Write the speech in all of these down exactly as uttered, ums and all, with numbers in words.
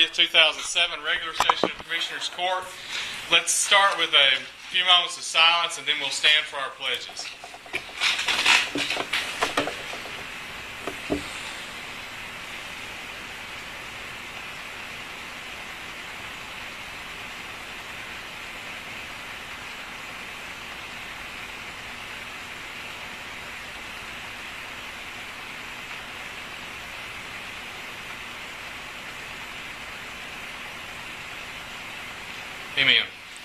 thirtieth, two thousand seven, regular session of Commissioners Court. Let's start with a few moments of silence and then we'll stand for our pledges. Amen.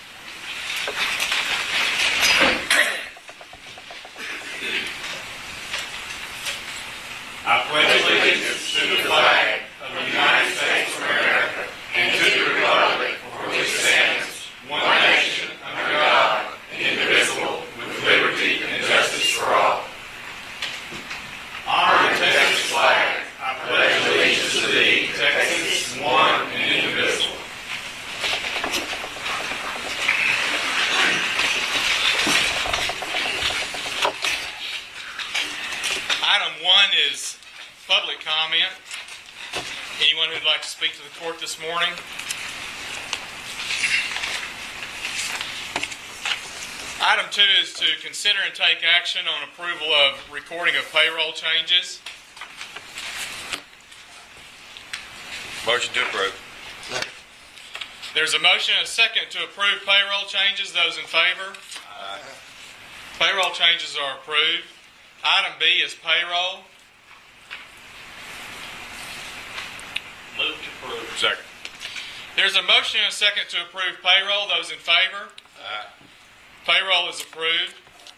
I pledge allegiance to the flag of the United States of America and to the republic for which it stands, one nation, under God, indivisible, with liberty and justice for all. Honor the Texas flag. I pledge allegiance to thee, Texas, one and indivisible. Item one is public comment. Anyone who'd like to speak to the court this morning? Item two is to consider and take action on approval of recording of payroll changes. Motion to approve. There's a motion and a second to approve payroll changes. Those in favor? Aye. Payroll changes are approved. Item B is payroll. Move to approve. Second. There's a motion and a second to approve payroll. Those in favor? Aye. Payroll is approved.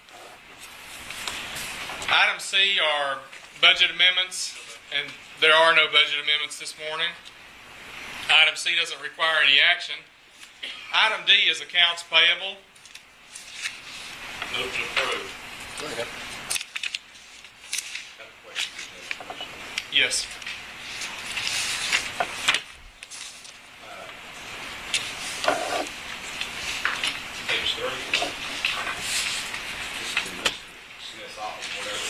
Item C are budget amendments, and there are no budget amendments this morning. Item C doesn't require any action. Item D is accounts payable. Move to approve. Second. Yes. Page thirty. This is the Smith's office, whatever.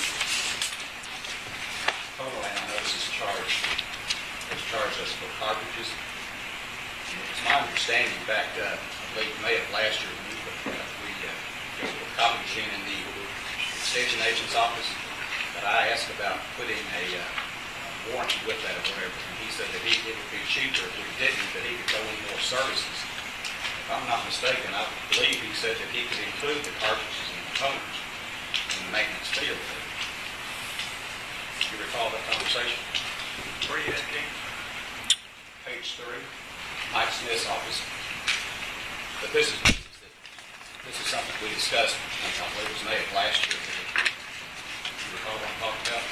Total, and I notice is charged. It's charged us for cartridges. And it's my understanding back, uh, I believe May of last year, when we put, uh, we uh, go to a copy machine in the extension agent's office, that I asked about putting a uh, warranty with that or whatever, and he said that he, it would be cheaper if we didn't, that he could go in more services. If I'm not mistaken, I believe he said that he could include the cartridges and components in the maintenance field. Do you recall that conversation? Where are you at, James? Page three, Mike Smith's office. But this is this is something we discussed, I believe it was May of last year. Do you recall what I'm talking about?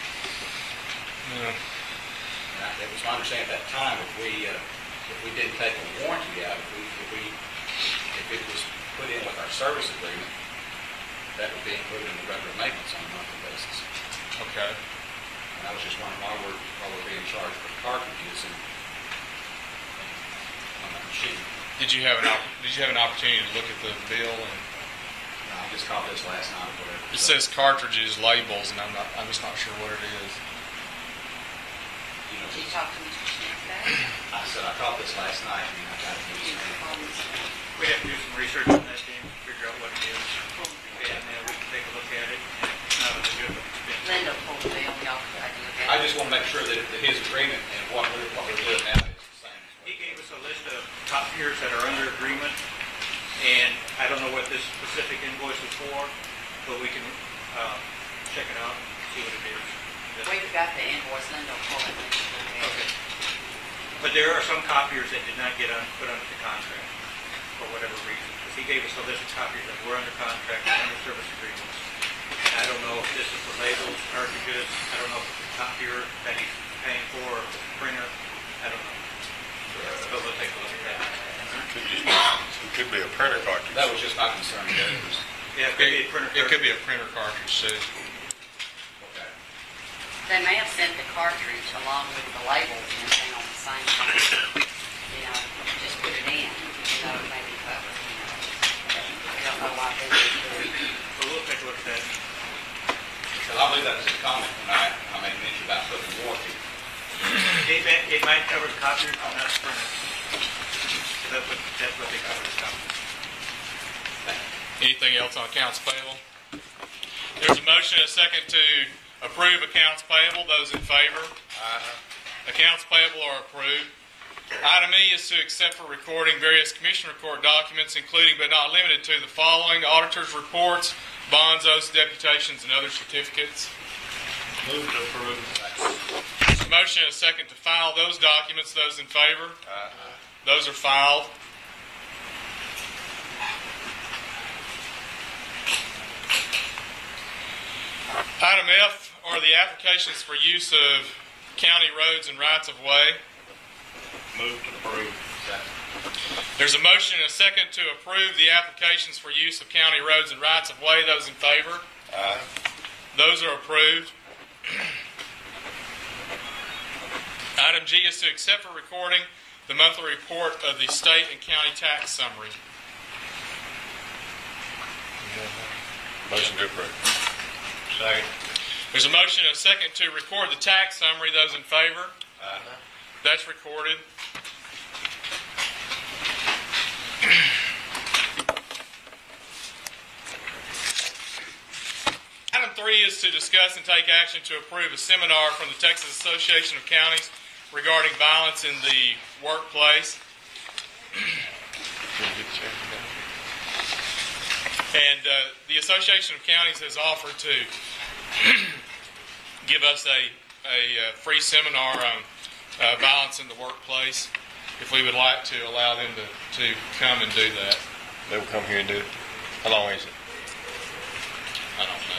No. And I, it was my understanding at that time, if we uh, if we didn't take a warranty out, if we if we if it was put in with our service agreement, that would be included in the regular maintenance on a monthly basis. Okay. And I was just wondering why we're why we're being charged for cartridges and, and on that machine. Did you have an op- Did you have an opportunity to look at the bill? And No, I just caught this last night or whatever. it So, says cartridges labels, and I'm not. I'm just not sure what it is. you know, Did you talk to Mister Smith about it? I said I caught this last night and I got it. Did you call Mister Smith? We have to do some research on that, James, figure out what it is. And then we can take a look at it. And if it's not a legitimate expense. Linda pulled the bill, y'all could take a look at it. I just want to make sure that, that his agreement and what we're what we're doing now is the same. as He what- gave us a list of copiers that are under agreement, and I don't know what this specific invoice is for, but we can um, check it out, see what it is. We've got the invoice, Linda will pull it. and we can look at it. Okay. But there are some copiers that did not get un- put under the contract for whatever reason. Because he gave us a list of copiers that were under contract and under service agreements. And I don't know if this is for labels, cartridges. I don't know if it's a copier that he's paying for or if it's a printer. I don't know. But we'll take a look at that. Could just be, it could be a printer cartridge. That was just my concern. That it was, Yeah, it could be a printer. It could be a printer cartridge too. okay. They may have sent the cartridge along with the labels and everything on the same thing. You know, just put it in, you know, maybe cover, you know. I don't know why they would do it. So we'll take a look at that. Because I believe that was a comment when I, I made mention about putting warranty. It might, it might cover the copiers, but not the So that's what, that's what they cover as compliments. Anything else on accounts payable? There's a motion and a second to approve accounts payable. Those in favor? Accounts payable are approved. Item E is to accept for recording various commission report documents, including but not limited to the following: auditors' reports, bonds, oaths, deputations, and other certificates. Move to approve. There's a motion and a second to file those documents. Those in favor? Those are filed. Item F are the applications for use of county roads and rights of way. Move to approve. There's a motion and a second to approve the applications for use of county roads and rights of way. Those in favor? Aye. Those are approved. Item G is to accept for recording the monthly report of the state and county tax summary. Motion to approve. Second. There's a motion and a second to record the tax summary. Those in favor? Aye. That's recorded. Item three is to discuss and take action to approve a seminar from the Texas Association of Counties regarding violence in the workplace. And uh, the Association of Counties has offered to give us a, a, uh free seminar on uh, violence in the workplace, if we would like to allow them to, to come and do that. They will come here and do it. How long is it? I don't know.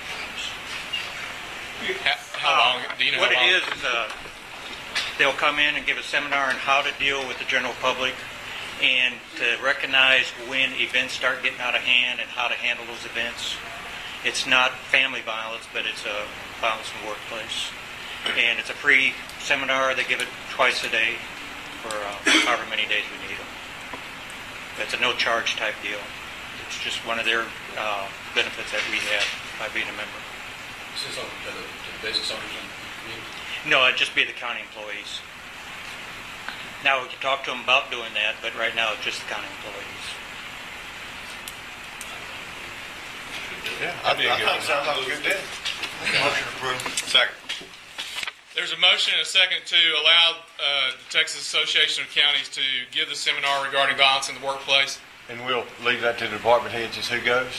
How, how long? Do you know What how it long? is, is uh, they'll come in and give a seminar on how to deal with the general public and to recognize when events start getting out of hand and how to handle those events. It's not family violence, but it's a violence in the workplace. And it's a free seminar. They give it twice a day for uh, however many days we need them. It's a no-charge type deal. It's just one of their uh, benefits that we have by being a member. Is this open to the, to the business owners and community? No, it'd just be the county employees. Now, we can talk to them about doing that, but right now it's just the county employees. Yeah, I did good. Sounds like a good day. Motion approved. Second. There's a motion and a second to allow uh, the Texas Association of Counties to give the seminar regarding violence in the workplace. And we'll leave that to the department heads as who goes.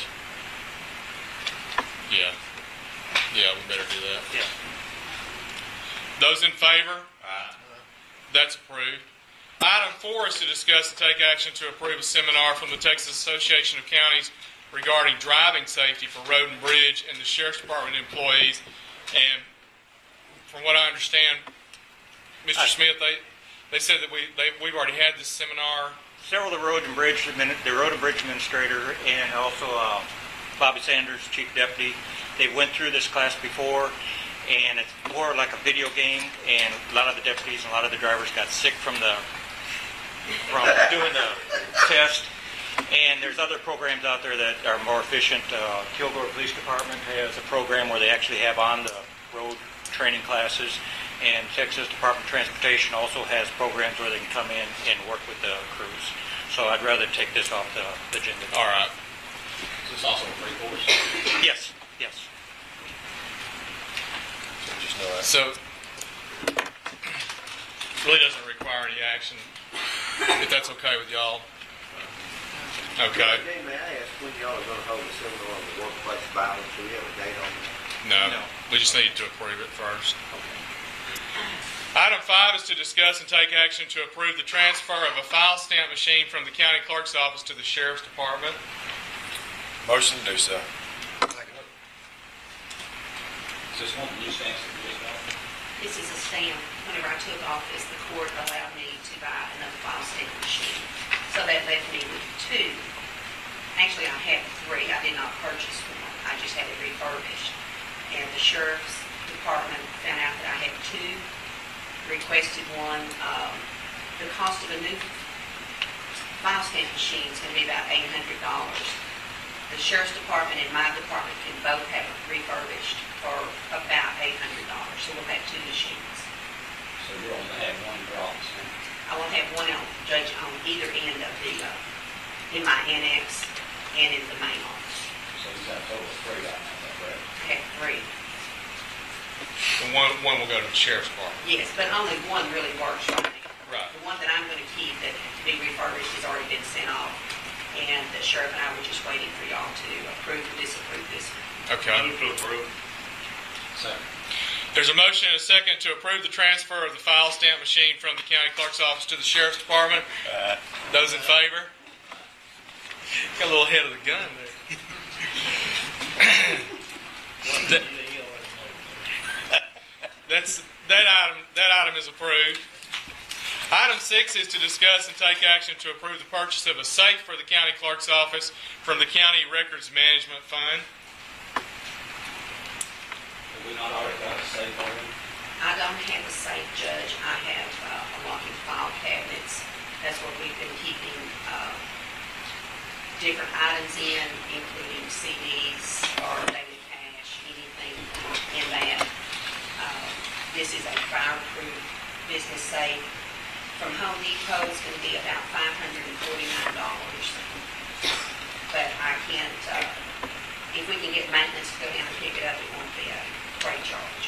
Yeah. Yeah, we better do that. Yeah. Those in favor? That's approved. Item four is to discuss and take action to approve a seminar from the Texas Association of Counties regarding driving safety for road and bridge and the Sheriff's Department employees. And from what I understand, Mister I- Smith, they they said that we they, we've already had this seminar. Several of the road and bridge, admin- the road and bridge administrator, and also uh, Bobby Sanders, chief deputy, they went through this class before, and it's more like a video game. And a lot of the deputies and a lot of the drivers got sick from the from doing the test. And there's other programs out there that are more efficient. Uh, Kilgore Police Department has a program where they actually have on the road training classes. And Texas Department of Transportation also has programs where they can come in and work with the crews. So I'd rather take this off the agenda. All right. Is this also a free course? Yes, yes. So just know that. So really doesn't require any action, if that's okay with y'all. Okay. Jay, may I ask when y'all are going to hold a seminar on the workplace violence? Do we have a date on that? No, No. we just need to approve it first. Item five is to discuss and take action to approve the transfer of a file stamp machine from the county clerk's office to the sheriff's department. Motion to do so. Is this one of the new stamps that we just got? This is a stamp. Whenever I took office, the court allowed me to buy another file stamp machine. So that left me with two. Actually, I had three. I did not purchase one. I just had it refurbished. And the sheriff's department found out that I had two, requested one. Um, the cost of a new file stamp machine is going to be about eight hundred dollars. The sheriff's department and my department can both have it refurbished for about eight hundred dollars. So we'll have two machines. So you're only going to have one draw stamp. I will have one on, Judge, on either end of the, uh, in my annex and in the main office. So he's got a total of three right now, is that correct? I have three. And one, one will go to the sheriff's department. Yes, but only one really works right now. Right. The one that I'm going to keep that to be refurbished has already been sent off, and the sheriff and I were just waiting for y'all to approve or disapprove this. Okay. Second. There's a motion and a second to approve the transfer of the file stamp machine from the county clerk's office to the sheriff's department. Those in favor? Got a little head of the gun there. That- That's, that item, that item is approved. Item six is to discuss and take action to approve the purchase of a safe for the county clerk's office from the county records management fund. Have we not already got a safe already? I don't have a safe, Judge. I have uh, a locking file cabinets. That's what we've been keeping uh, different items in, including C Ds or daily cash, anything in that. Uh, This is a fireproof business safe. From Home Depot, it's going to be about five hundred forty-nine dollars. But I can't, uh, if we can get maintenance to go down and pick it up, it won't be a great charge.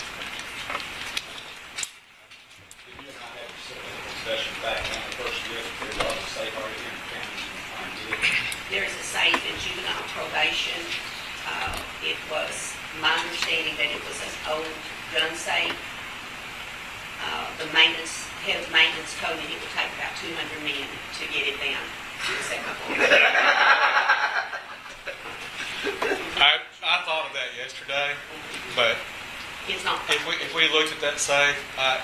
Did you and I have a similar discussion back on the first year that there was a safe already in the county? Trying to do it? There is a safe in juvenile probation. Uh, It was my understanding that it was an old gun safe. Uh, The maintenance, head of maintenance told me it would take about two hundred men to get it down to the second floor. I, I thought of that yesterday, but It's not, if we, if we looked at that safe, I,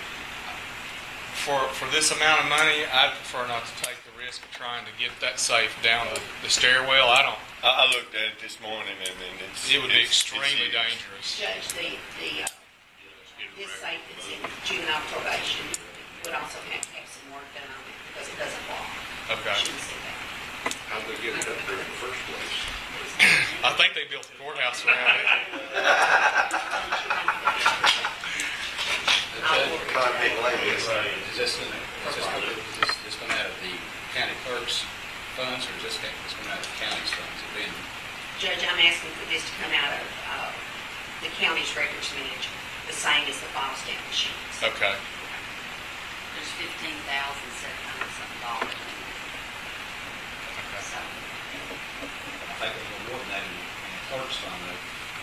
for, for this amount of money, I'd prefer not to take the risk of trying to get that safe down the, the stairwell. I don't, I, I looked at it this morning and, and it's. it would be it's- it's extremely huge. dangerous. Judge, the, the, uh, this safe that's in juvenile probation would also have to have some work done on it because it doesn't lock. Okay. Shouldn't say that. How'd they get it up there in the first place? I think they built the courthouse around it. Convict lane. Is this, gonna- is this, gonna- is this, this coming out of the county clerk's funds, or is this, ca- this coming out of the county's funds? It been, Judge, I'm asking for this to come out of uh, the county's records management, the same as the file stamp machines. Okay. There's fifteen thousand seven hundred something dollars in there. So, I think a little more than that in the in the clerk's fund, though.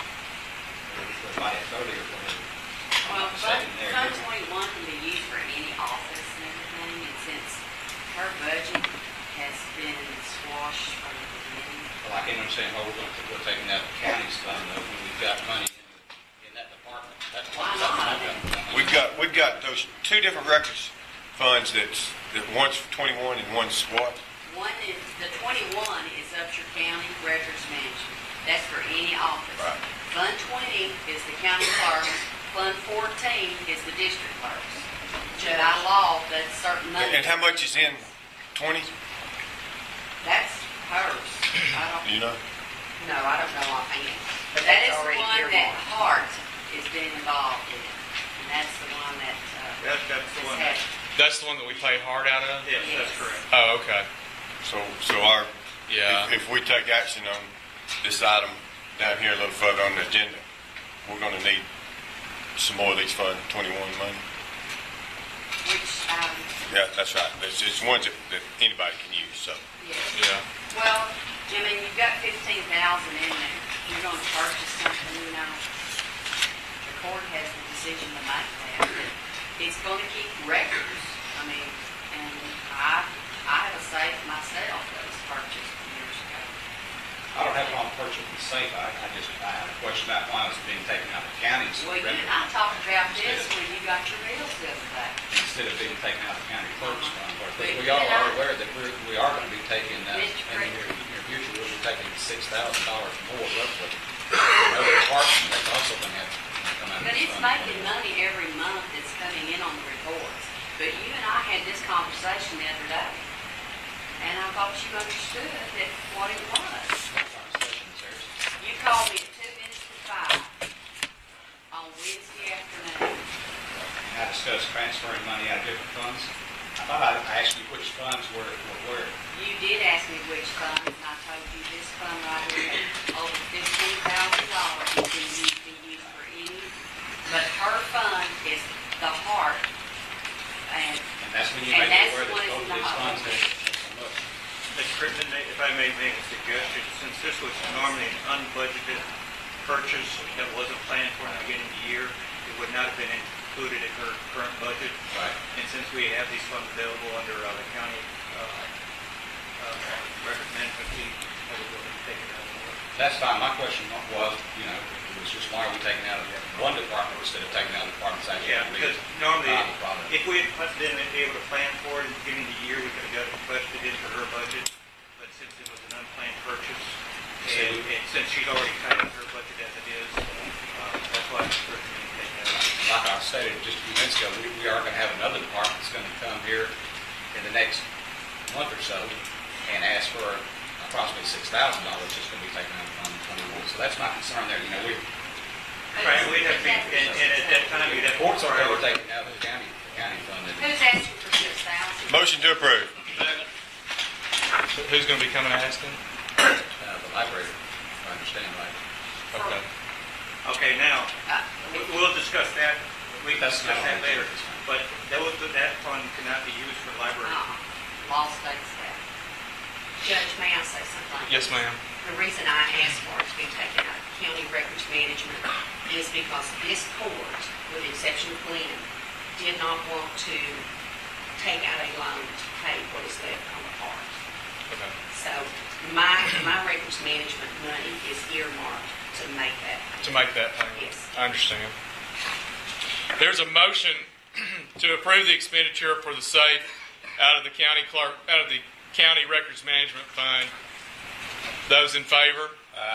There might have thirty or whatever. well, I'm Fund saying there. Fund twenty-one can be used for any office and everything, and since her budget has been squashed from the beginning, Well, I can't understand why we're going to, we're taking out the county's fund, though, when we've got money in, in that department. That's Why something not? I've done. We've got, we've got those two different records funds that's, that one's for twenty-one and one's what? one is, the twenty-one is Upshur County Records Management. That's for any office. Right. Fund twenty is the county clerks. Fund fourteen is the district clerks. Judge, By law, that's certain money. And how much is in twenty, That's hers. I don't, you know? no, I don't know offhand. But that that's is the already one that earmarked. Hart has been involved in. And that's the one that, uh, That, that's the has one. had, That's the one that we paid hard out of? Yes, that's Yes. correct. Oh, okay. So, so our, Yeah. if, if we take action on this item down here a little further on the agenda, we're gonna need some more of these Fund twenty-one money. which, um, Yeah, that's right. It's, it's ones that, that anybody can use, so. yes. Yeah. Well, I mean, you've got fifteen thousand in there. You're gonna purchase something, you know, the court has the decision to make that, but it's gonna keep records. I mean, and I, I have a safe myself that was purchased years ago. I don't have a problem purchasing the safe. I, I just, I have a question about why it's being taken out of the county's Well, you record and I talked about this when you got your bills the other day. instead of being taken out of the county clerk's fund. But But we you all and are I- aware that we're, we are going to be taking, uh, in Mister the Craig. near, near future, we'll be taking six thousand dollars more roughly. Another department, that's also going to have to come out of But the it's fund. making money every month that's coming in on the reports. But you and I had this conversation the other day, and I thought you understood that what it was. What conversation is theirs? You called me at two minutes to five on Wednesday afternoon. And I discussed transferring money out of different funds. I thought I asked you which funds were, were where. You did ask me which fund, and I told you this fund right here, over fifteen thousand dollars is being used, be used for any, but her fund is the heart, and And that's when you And make it that's aware what that is both in of the these hot funds one. have so much. Mister Crittenden, may- if I may make a suggestion, since this was normally an unbudgeted purchase that wasn't planned for in the beginning of the year, it would not have been included in her current budget. Right. And since we have these funds available under uh, the county uh, uh, record management fee, I would go ahead and take it out of the work. That's fine. My question was, you know, it was just why are we taking out of one department instead of taking out of departments actually? Yeah, because normally, Buy the product. if we had put- been able to plan for it in the beginning of the year, we could have got it budgeted into her budget. But since it was an unplanned purchase, and and since she's already cut in her budget as it is, uh, that's why I'm recommending taking it out. Like I stated just a few minutes ago, we, we are going to have another department that's going to come here in the next month or so and ask for approximately six thousand dollars just going to be taken out from twenty-one. So that's my concern there. You know, we, Right, we'd have to, be- and and at that time, you'd have to. courts are ever taking out of the county, county fund. and- who's asking for six thousand? Motion to approve. Who's gonna be coming and asking? Uh, the library, if I understand right. Okay. Okay, now, Uh, we- we'll discuss that, we can That's discuss not that on the later. agenda. But that was, that fund cannot be used for library. Uh-uh. Law states that. Judge, may I say something? Yes, ma'am. The reason I asked for it to be taken out of county records management is because this court, with the exception of Glenn, did not want to take out a loan to pay what is left on the part. Okay. So my, my records management money is earmarked to make that. To make that payment. Yes. I understand. There's a motion to approve the expenditure for the safe out of the county clerk, out of the county records management fund. Those in favor?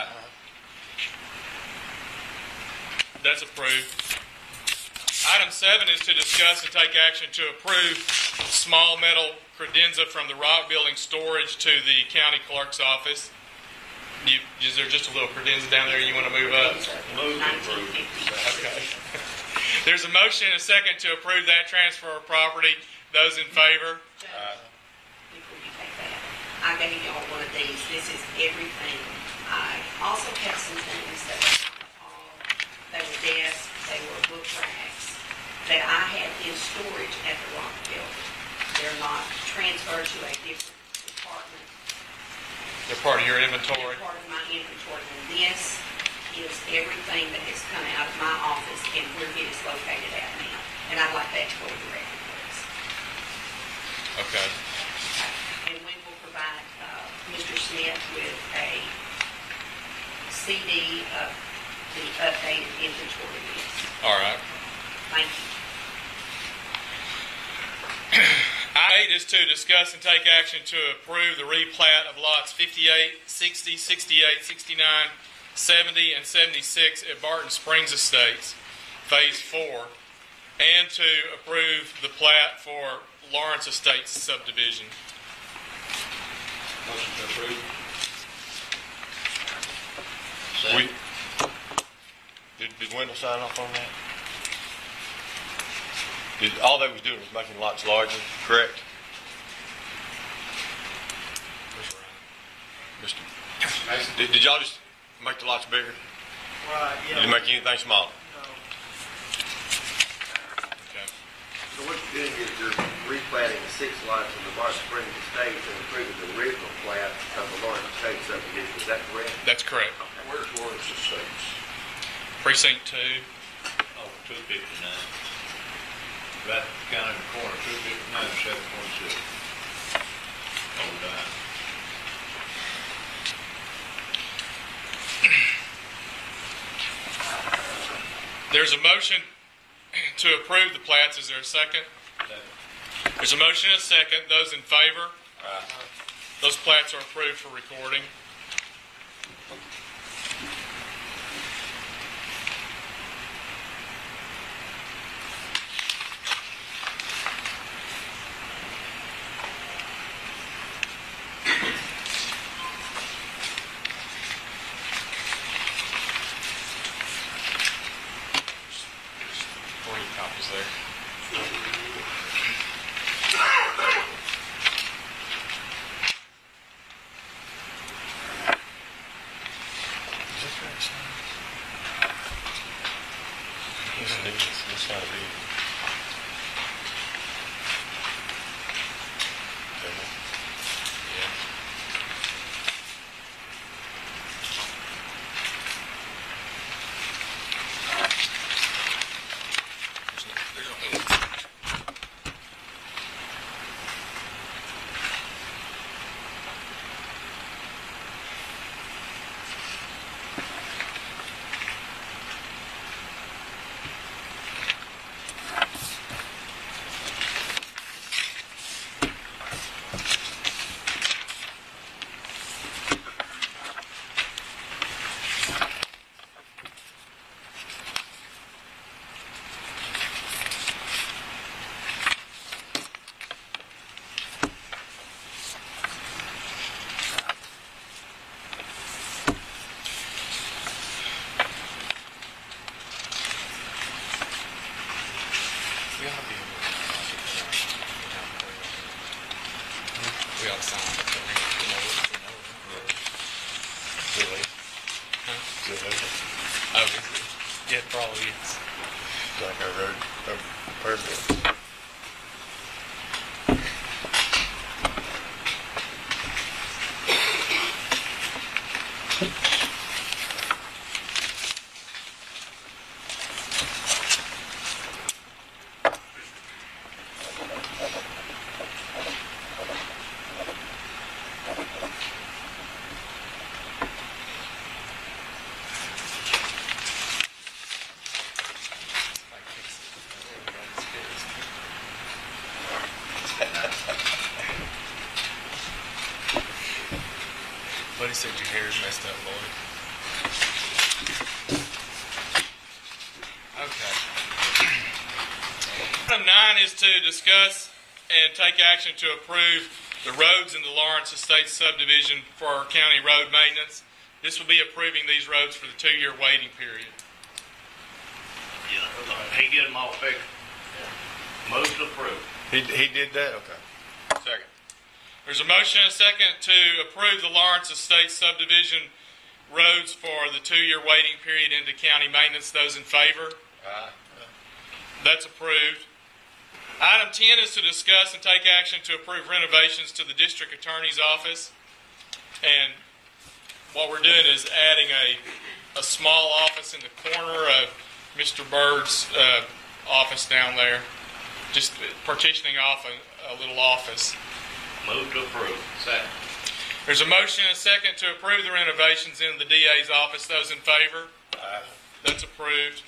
That's approved. Item seven is to discuss and take action to approve small metal credenza from the Rock Building storage to the county clerk's office. You, is there just a little credenza down there you want to move up? nineteen fifty. Okay. There's a motion and a second to approve that transfer of property. Those in favor? Judge, before you take that, I gave y'all one of these. This is everything. I also have some things that were all, they were desks, they were book racks, that I had in storage at the Rock Building. They're not transferred to a different department. They're part of your inventory. They're part of my inventory. And this is everything that has come out of my office and where it is located at now. And I'd like that to go to the record, please. Okay. And we will provide uh, Mister Smith with a C D of the updated inventory list. All right. Thank you. Item eight is to discuss and take action to approve the replat of lots fifty-eight, sixty, sixty-eight, sixty-nine, seventy, and seventy-six at Barton Springs Estates, Phase four, and to approve the plat for Lawrence Estates subdivision. Motion to approve. We, did, did Wendell sign off on that? Did, all they was doing was making lots larger, correct? Mister Mason? Did, did y'all just make the lots bigger? Right, Did you make anything smaller? Okay. So what you're doing is you're replatting the six lots in the Barton Springs Estates and improving the original plat of the Lawrence Estates subdivision. Is that correct? That's correct. Where's Lawrence Estates? Precinct two. Oh, two fifty-nine. Right down in the corner, two fifty-nine, seven twenty-six. Oh, nine. There's a motion to approve the plats. Is there a second? There's a motion and a second. Those in favor? Those plats are approved for recording. There's forty copies there. It's not a big. Yeah. We ought to sign it. You know, you know. Really? Huh? Really? Oh, is it? Yeah, it probably is. Like I wrote a permit. Like, it's- everybody's pissed. Buddy said your hair's messed up, Lloyd. Okay. Item nine is to discuss and take action to approve the roads in the Lawrence Estates subdivision for our county road maintenance. This will be approving these roads for the two-year waiting period. Yeah, he get them all fixed. Most approved. He, he did that? Okay. Second. There's a motion and a second to approve the Lawrence Estates subdivision roads for the two-year waiting period into county maintenance. Those in favor? Aye. That's approved. Item ten is to discuss and take action to approve renovations to the district attorney's office. And what we're doing is adding a, a small office in the corner of Mister Bird's uh, office down there. Just partitioning off a, a little office. Move to approve. Second. There's a motion and a second to approve the renovations in the D A's office. Those in favor? Aye. That's approved.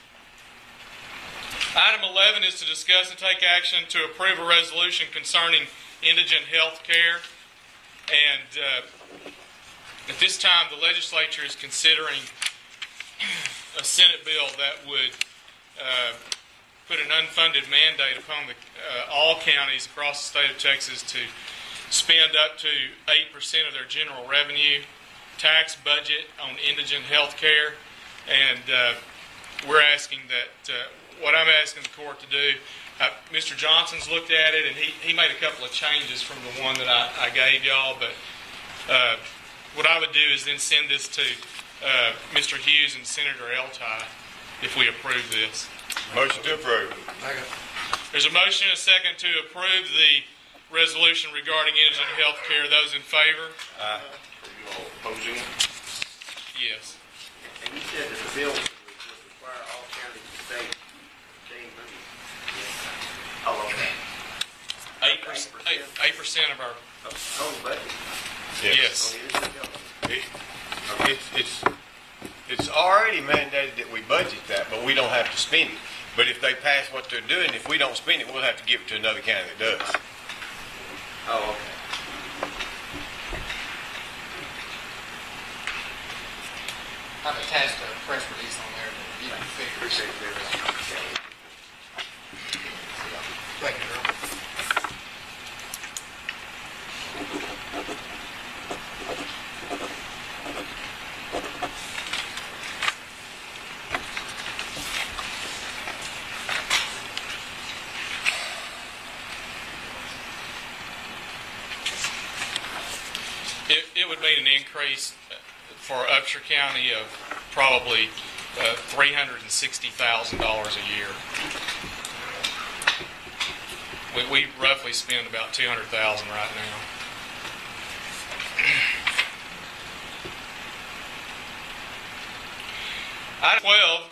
Item eleven is to discuss and take action to approve a resolution concerning indigent health care. And uh, at this time, the legislature is considering a Senate bill that would uh, put an unfunded mandate upon the, uh, all counties across the state of Texas to spend up to eight percent of their general revenue tax budget on indigent health care. And uh, we're asking that, uh, what I'm asking the court to do, uh, Mister Johnson's looked at it, and he, he made a couple of changes from the one that I, I gave y'all, but uh, what I would do is then send this to uh, Mister Hughes and Senator Eltai if we approve this. Motion to approve. There's a motion and a second to approve the resolution regarding indigent health care. Those in favor? Aye. Are you all opposing it? Yes. And you said that the bill would would require all counties and states to change money. Oh, okay. Eight percent, eight, eight percent of our, Of total budget. yes. On the indigent health. It, it's, it's, it's already mandated that we budget that, but we don't have to spend it. But if they pass what they're doing, if we don't spend it, we'll have to give it to another county that does. Oh, okay. I've attached a press release on there that you can figure. Appreciate that. Thank you, Earl. It, it would mean an increase for Upshur County of probably uh, three hundred sixty thousand dollars a year. We, we roughly spend about two hundred thousand right now. Item twelve.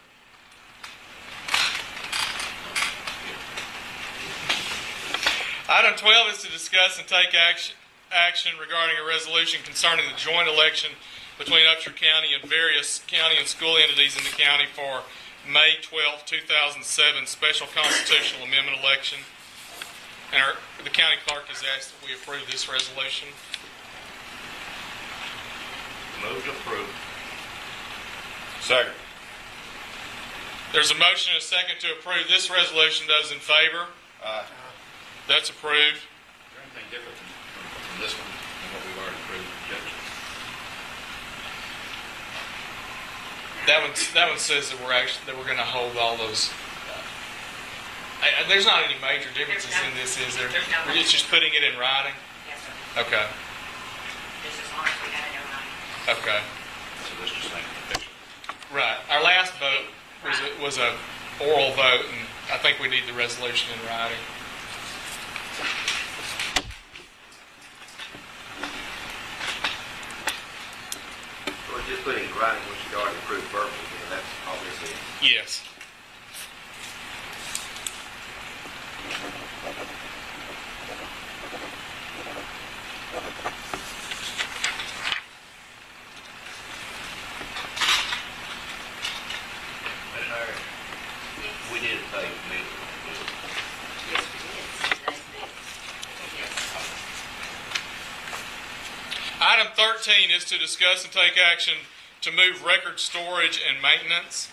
Item twelve is to discuss and take action, action regarding a resolution concerning the joint election between Upshur County and various county and school entities in the county for May twelfth, two thousand seven special constitutional amendment election. And our, the county clerk has asked that we approve this resolution. Move to approve. Second. There's a motion and a second to approve this resolution. Those in favor? Aye. That's approved. Is there anything different from, from this one than what we've already approved, Judge? That one, that one says that we're actually that we're going to hold all those. Uh, I, I- there's not any major differences There's in no- this, is there? there's no It's just putting it in writing. Yes, sir. Okay. Just as long as we got it in writing. Okay. So this just makes it official. Right. Our last vote was a, was a oral vote, and I think we need the resolution in writing. Well, just putting it in writing, what you already approved verbally, you know, that's obviously. Yes. And our, we did pay middle. Yes, we did. That's big. Yes. Item thirteen is to discuss and take action to move record storage and maintenance.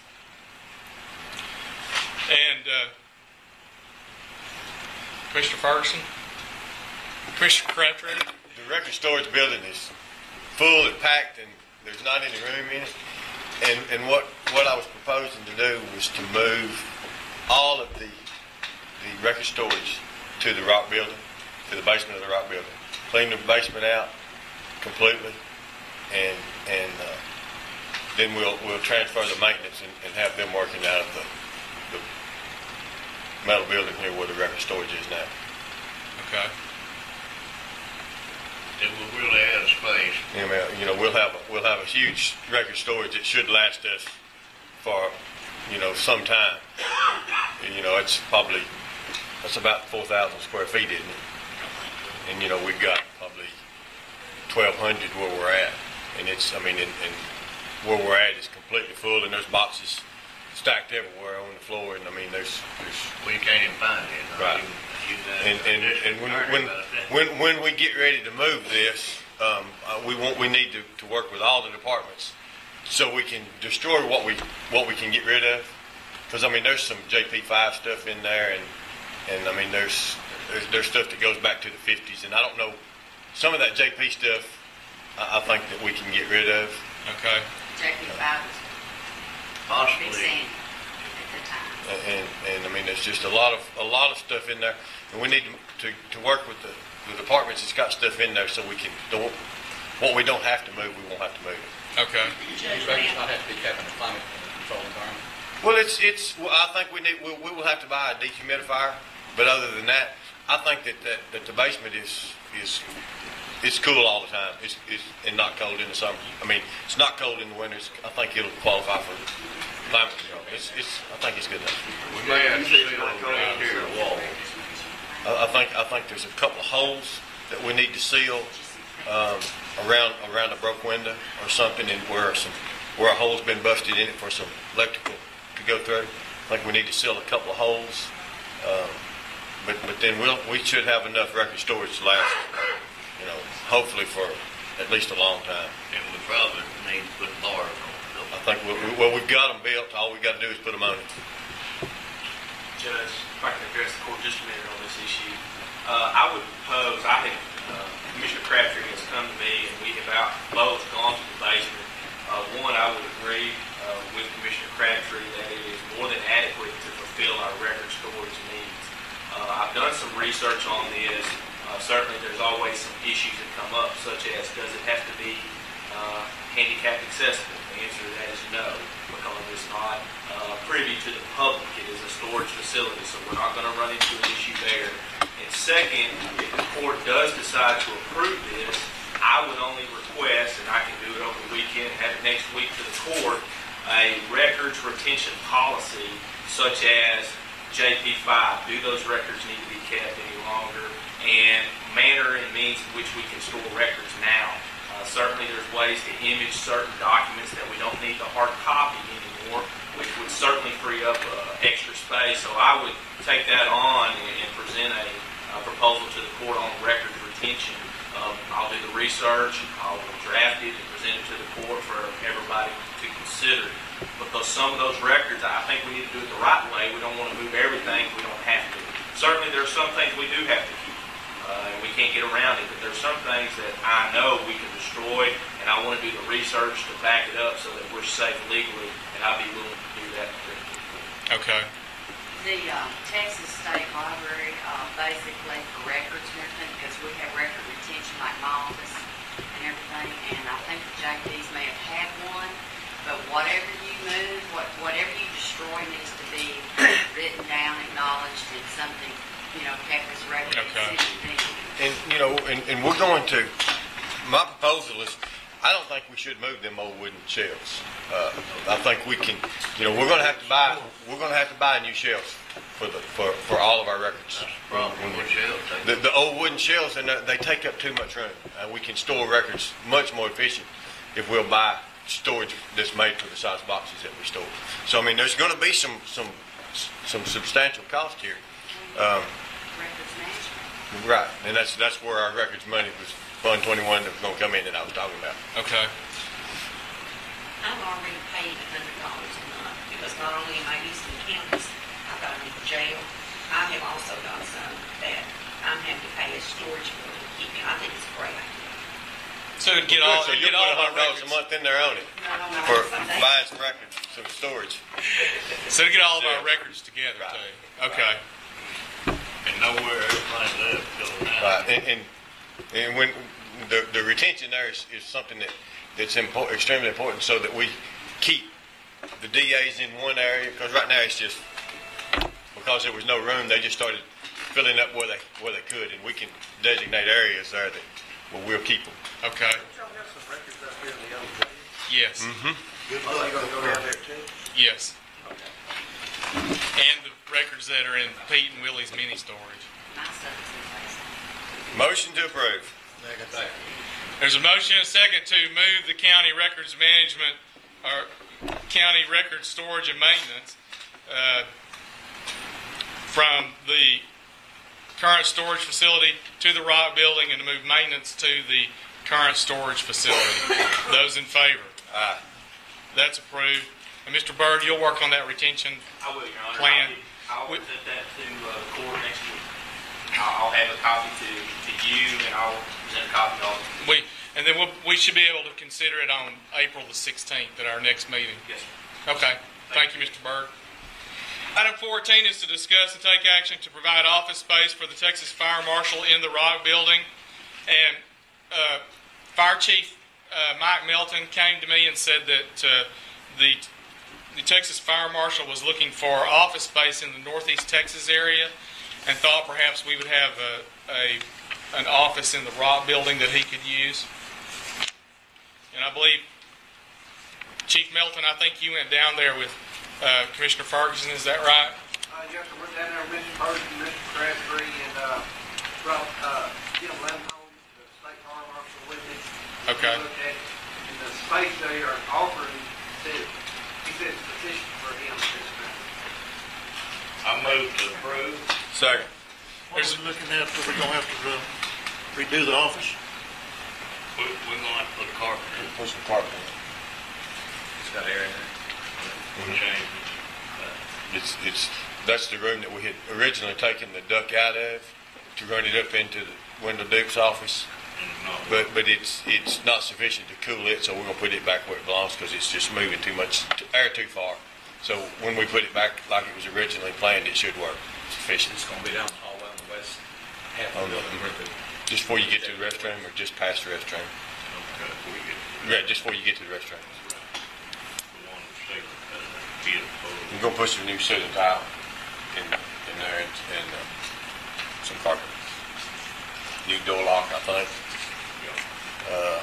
And uh, Commissioner Ferguson, Commissioner Crabtree. The record storage building is full and packed, and there's not any room in it. And and what, what I was proposing to do was to move all of the the record storage to the rock building, to the basement of the rock building. Clean the basement out completely, and and uh, then we'll we'll transfer the maintenance and, and have them working out of the, the metal building here where the record storage is now. Okay. It will really add space. You know, you know, we'll have a, we'll have a huge record storage that should last us for, you know, some time. You know, it's probably that's about four thousand square feet, isn't it? And you know, we've got probably twelve hundred where we're at, and it's I mean, and, and where we're at is completely full, and there's boxes stacked everywhere on the floor, and I mean, there's there's We can't even find it. Right. You- you, uh, And, and, and when, heard when, about that. when, when we get ready to move this, um, uh, we want, we need to, to work with all the departments so we can destroy what we, what we can get rid of. Cause I mean, there's some J P five stuff in there, and, and I mean, there's, there's, there's stuff that goes back to the fifties, and I don't know, some of that J P stuff, I, I think that we can get rid of. Okay. J P five was big Possibly. sand at the time. And, and I mean, there's just a lot of, a lot of stuff in there, and we need to, to, to work with the, the departments that's got stuff in there so we can, don't, what we don't have to move, we won't have to move it. Okay. Judge Does Grant, not have to be kept in a climate controlled environment? Well, it's, it's, well, I think we need, we, we will have to buy a dehumidifier, but other than that, I think that, that, that the basement is, is, it's cool all the time. It's, it's, and not cold in the summer. I mean, it's not cold in the winters. I think it'll qualify for climate control. It's, it's, I think it's good enough. We may have to You said seal it's not the cold. interior wall. I, I think, I think there's a couple of holes that we need to seal, um, around, around a broke window or something, and where some, where a hole's been busted in it for some electrical to go through. I think we need to seal a couple of holes. Um, but, but then we'll, we should have enough record storage to last, you know, hopefully for at least a long time. And we probably need to put bars on I think, we, we- well, we've got them built. All we got to do is put them on it. Judge, if I can address the court just a minute on this issue. Uh, I would propose, I had, uh, Commissioner Crabtree has come to me, and we have out, both gone to the basement. Uh, one, I would agree, uh, with Commissioner Crabtree that it is more than adequate to fulfill our record storage needs. Uh, I've done some research on this. Uh, certainly, there's always some issues that come up, such as, does it have to be, uh, handicap accessible? The answer to that is no, because it's not uh, privy to the public. It is a storage facility, so we're not going to run into an issue there. And second, if the court does decide to approve this, I would only request, and I can do it over the weekend, have it next week to the court, a records retention policy such as J P five. Do those records need to be kept any longer? And manner and means in which we can store records now. Uh, certainly there's ways to image certain documents that we don't need the hard copy anymore, which would certainly free up uh, extra space. So I would take that on and, and present a uh, proposal to the court on records retention. Um, I'll do the research, I'll draft it and present it to the court for everybody to consider. Because some of those records, I think we need to do it the right way. We don't want to move everything we don't have to. Certainly there are some things we do have to keep, uh, and we can't get around it, but there are some things that I know we can destroy, and I want to do the research to back it up so that we're safe legally, and I'd be willing to do that. Okay. The uh, Texas State Library, uh, basically for records and everything, because we have record retention like my office and everything, and I think the J Ps may have had one, but whatever you move, what, whatever you destroy needs to be written down, acknowledged, and something, you know, kept as record. Okay. And, you know, and, and we're going to, my proposal is, I don't think we should move them old wooden shelves. Uh, I think we can, you know, we're gonna have to buy, we're gonna have to buy new shelves for the, for, for all of our records. Problem with shelves. The, the old wooden shelves, and they take up too much room. And we can store records much more efficient if we'll buy storage that's made for the size boxes that we store. So, I mean, there's gonna be some, some, some substantial cost here. Um, Records management. right, and that's, that's where our records money was, Fund twenty-one that was gonna come in that I was talking about. Okay. I'm already paid a hundred dollars a month, because not only am I using counties, I've got them in jail, I have also got some that I'm having to pay a storage for to keep me. I think it's a great idea. So it'd get all, So it'd you'll get put all a of our hundred dollars a records. month in there on it No, no, for some days- buying some records, some storage. So to get all of our Yeah. records together Right. too. Okay. And nowhere everything's left till now. Right, and, and, and when, the, the retention there is, is something that, that's impor- extremely important so that we keep the D As in one area, because right now it's just, because there was no room, they just started filling up where they, where they could, and we can designate areas there that, where we'll keep them. Okay. Y'all got some records up here in the old jail? Yes. Mm-hmm. Good luck, you gonna go down there too? Yes. And the records that are in Pete and Willie's mini storage. My stuff is in place. Motion to approve. There's a motion and a second to move the county records management or county record storage and maintenance uh, from the current storage facility to the Rock Building, and to move maintenance to the current storage facility. Those in favor? Aye. That's approved. And Mister Byrd, you'll work on that retention. I will, Your Honor. Plan. I'll, We- I'll present that to uh, the court next week. I'll, I'll have a copy to, to you, and I'll present a copy to all of you. We and then we'll, we should be able to consider it on April the sixteenth at our next meeting. Yes, sir. Okay. Thank you, Mister Byrd. Item fourteen is to discuss and take action to provide office space for the Texas Fire Marshal in the Rock Building. And uh, Fire Chief uh, Mike Melton came to me and said that uh, the the Texas Fire Marshal was looking for office space in the Northeast Texas area, and thought perhaps we would have a, a an office in the Rock Building that he could use. And I believe Chief Melton, I think you went down there with uh, Commissioner Ferguson. Is that right? Uh, yes, sir, we're down there with Mister Burton, Mister Crabtree, and, uh, brought, uh, Jim Lemon, the state fire marshal with me. Okay. We looked at it, and the space they are offering, said, he said it's sufficient for him at this time. I move to approve. Second. What are we looking at, are we gonna have to uh, redo the office? We, we're gonna have to put a carpet in. Put some carpet in. It's got air in there. We'll change it. It's, it's, that's the room that we had originally taken the duck out of to run it up into the Wendell Duke's office. And it's not- But, but it's, it's not sufficient to cool it, so we're gonna put it back where it belongs, because it's just moving too much, air too far. So when we put it back like it was originally planned, it should work sufficient. It's gonna be down the hallway on the west half On of the the- building where the Just before you get to the restroom, or just past the restroom. Okay, we get Yeah, just before you get to the restaurant. The one that's taken, uh, bid for. We're gonna put some new ceiling tile in, in there and, and, uh, some carpet. New door lock, I think. Uh,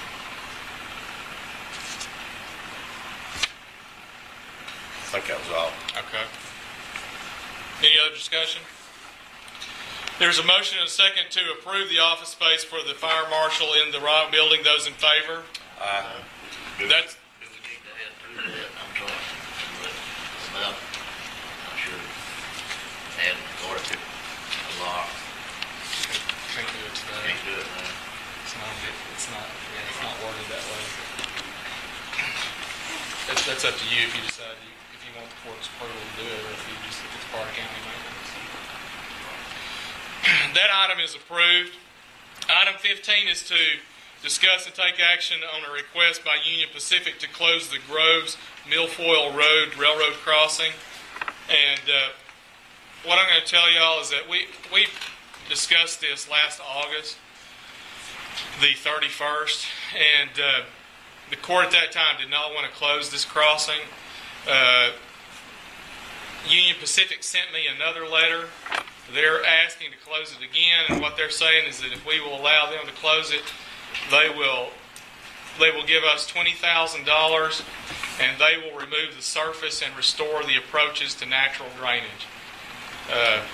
I think that was all. Okay. Any other discussion? There's a motion and a second to approve the office space for the fire marshal in the Rock building. Those in favor? Uh, That's, Do we need to have to do that? I'm sorry. Well, I'm sure. Add an order to a lock. can't do it today. Can't do it now. It's not, it's not, yeah, it's not worded that way. That's, that's up to you if you decide you, if you want the court's approval to do it, or if you just, if it's part of county maintenance. That item is approved. Item fifteen is to discuss and take action on a request by Union Pacific to close the Groves Milfoil Road Railroad crossing. And uh, what I'm going to tell y'all is that we we discussed this last August, the thirty-first, and uh, the court at that time did not want to close this crossing. Uh, Union Pacific sent me another letter. They're asking to close it again, and what they're saying is that if we will allow them to close it, they will they will give us twenty thousand dollars, and they will remove the surface and restore the approaches to natural drainage. Uh,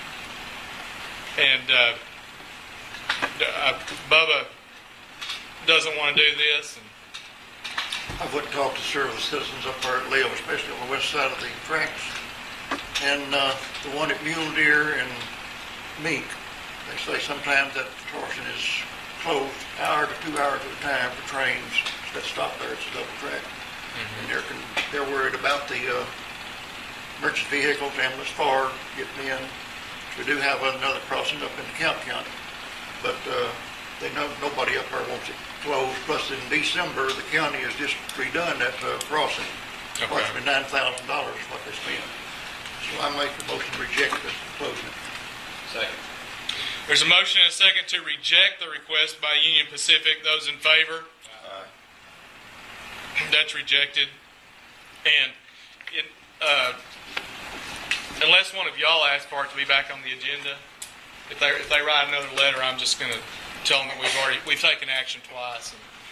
and uh, uh, Bubba doesn't want to do this. And I went and talked to several citizens up there at Leo, especially on the west side of the tracks. And uh, the one at Mule Deer and Mink, they say sometimes that portion is closed hour to two hours at a time for trains that stop there. It's a double track. Mm-hmm. And they're, they're worried about the uh, merchant vehicles, ambulance fire getting in. We do have another crossing up in DeKalb County, but uh, they know nobody up there wants it closed. Plus, in December, the county has just redone that uh, crossing. Okay. Approximately nine thousand dollars is what they spent. So I make the motion to reject the closing. Second. there's a motion and a second to reject the request by Union Pacific. Those in favor? Aye. That's rejected. And it, uh, unless one of y'all ask for it to be back on the agenda, if they if they write another letter, I'm just going to tell them that we've already we've taken action twice.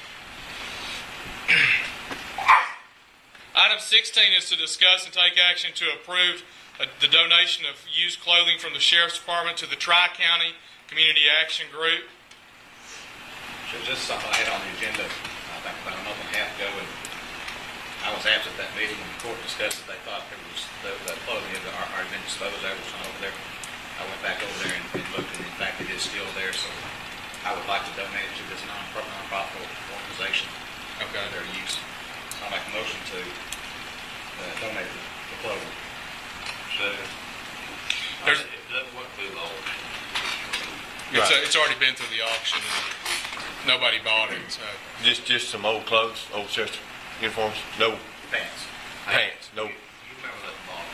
And Item sixteen is to discuss and take action to approve uh, the donation of used clothing from the Sheriff's Department to the Tri-County Community Action Group. So this is something I had on the agenda, I think about a month and a half ago, and I was absent at that meeting when the court discussed it. They thought there was, that, that clothing had already been disposed of, it was not over there. I went back over there and, and looked, and in fact it is still there, so I would like to donate it to this non-profit, non-profit organization. Okay. For their use. So I'll make a motion to uh, donate the, the clothing. Second. There's- It doesn't work through the auction. It's, Right. uh, it's already been through the auction and nobody bought it. So. Just, just some old clothes, old Chester uniforms, no Pants. pants, no You remember that bottle?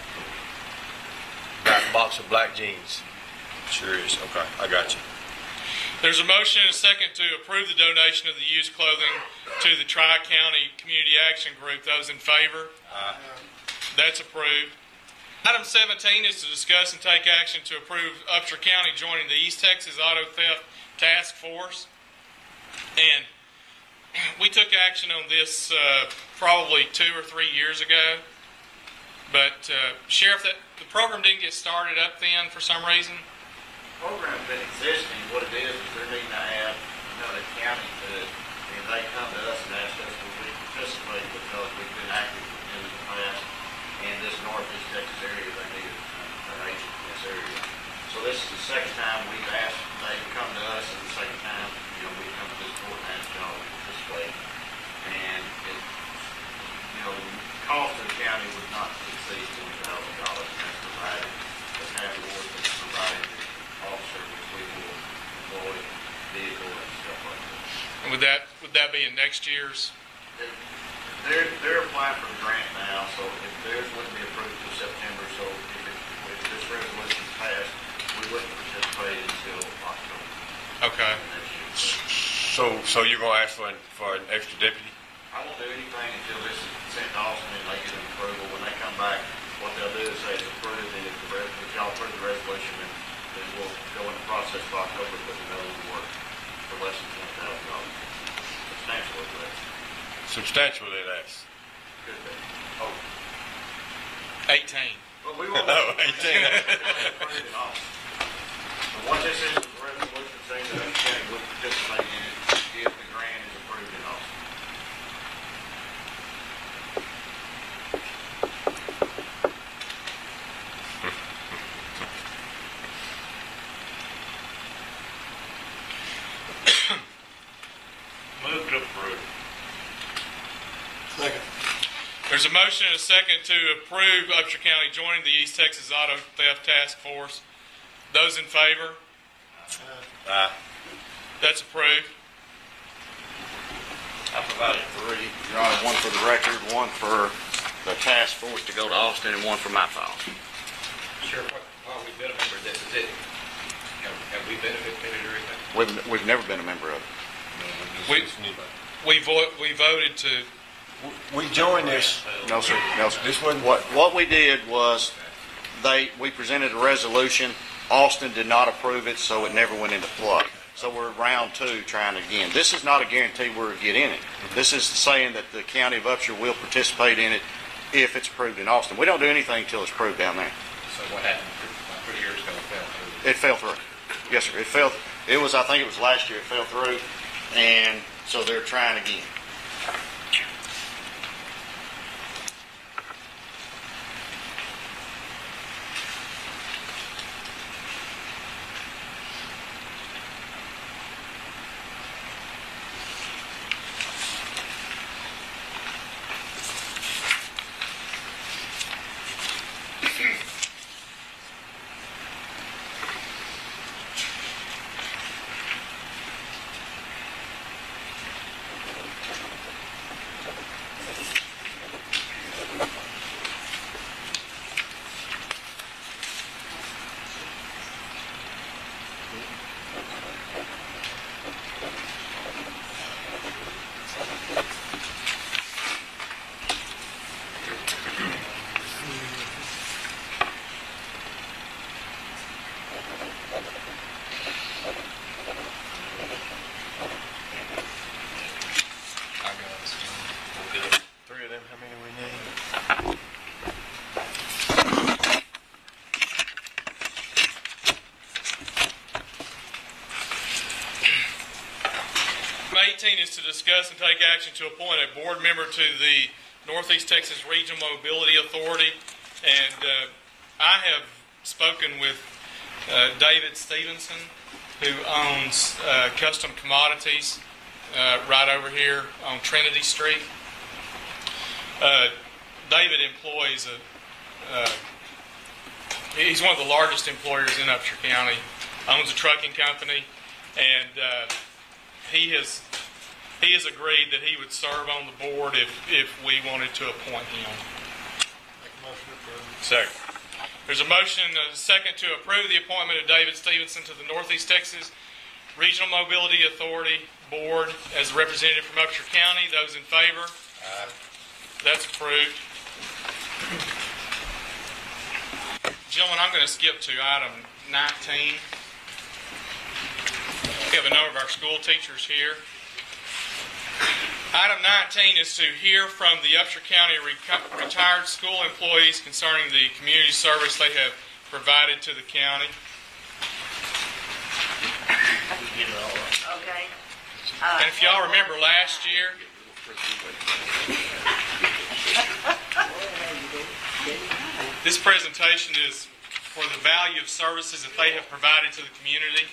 black box of black jeans. Sure is. Okay, I got you. There's a motion and a second to approve the donation of the used clothing to the Tri-County Community Action Group. Those in favor? Aye. That's approved. Item seventeen is to discuss and take action to approve Upshur County joining the East Texas Auto Theft Task Force. And we took action on this uh, probably two or three years ago. But uh, Sheriff, that the program didn't get started up then for some reason. Program's been existing. What it is, is they're needing to have another county to, and they come to us and ask us if we participate because we've been active in the past. In this northeast Texas area, they need an agent in this area. So this is the second time we've asked, they've come to us, and the second time, you know, we come to this court and ask y'all to participate. And it, you know, the cost of the county would not exceed twenty thousand dollars, and that's provided, that's half the work that's provided to the officer, which we will employ, vehicle, and stuff like that. And would that would that be in next year's? They're, they're applying for the grant now, so if theirs wouldn't be approved until September, so if, it, if this resolution passed, we wouldn't participate until October Okay. next year. So, so you're gonna ask for, an- for an extra deputy? I won't do anything until this is sent to Austin and they get an approval. When they come back, what they'll do is say it's approved, and if the, res- if y'all approve the resolution, then, then we'll go in the process of October, putting it over to work for less than ten thousand dollars. Substantially less. Substantially less. Could be. Oh, eighteen. but we won't. Oh, eighteen. Approve it all. But once this is the resolution saying that Upshur County will participate in it, if the grant is approved in Austin. Move to approve. Second. There's a motion and a second to approve Upshur County joining the East Texas Auto Theft Task Force. Those in favor? Aye. That's approved. I provided three, Your Honor, one for the record, one for the task force to go to Austin, and one for my file. Sheriff, what, while we've been a member of this, is it, have, have we benefited or anything? We've, we've never been a member of it. We, we, vo- we voted to, We joined this, No, sir, no, sir. this wasn't, What, what we did was, they, we presented a resolution, Austin did not approve it, so it never went into play. So we're round two trying again. This is not a guarantee we're going to get in it. This is saying that the county of Upshur will participate in it if it's approved in Austin. We don't do anything until it's approved down there. So what happened about three years ago fell through? It fell through. Yes, sir, it fell, it was, I think it was last year, it fell through, and so they're trying again. three of them, how many we need? Item eighteen is to discuss and take action to appoint a board member to the Northeast Texas Regional Mobility Authority. And uh, I have spoken with uh, David Stevenson, who owns uh, Custom Commodities uh, right over here on Trinity Street. Uh, David employs a, uh, he's one of the largest employers in Upshur County, owns a trucking company, and uh, he has he has agreed that he would serve on the board if, if we wanted to appoint him. Make a motion to approve. Second. There's a motion and a second to approve the appointment of David Stevenson to the Northeast Texas Regional Mobility Authority Board as a representative from Upshur County. Those in favor? Aye. That's approved. Gentlemen, I'm going to skip to item nineteen. We have a number of our school teachers here. Item nineteen is to hear from the Upshur County re- retired school employees concerning the community service they have provided to the county. Okay. Uh, And if y'all remember last year, this presentation is for the value of services that they have provided to the community.